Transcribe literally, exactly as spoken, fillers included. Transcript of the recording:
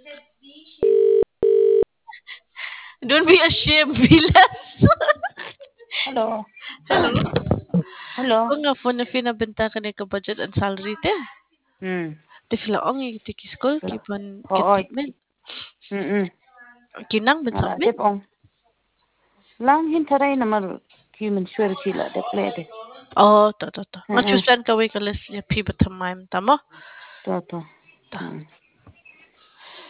Don't be ashamed, Vilas. Hello. Hello. Hello. Kung nga phone na finabenta ka na ka budget and salary te. Hmm. Te fila ang tiki school Hello. kipan Oo. kitapmen. Mm. Kinang ben Ngala sabmin. tip ong. Lang hin taray na mar human swear chila de plete. Oh, to to to. Nga Mm. chusan ka way ka les ya pi batamay tamo. To to. Ta. Mm.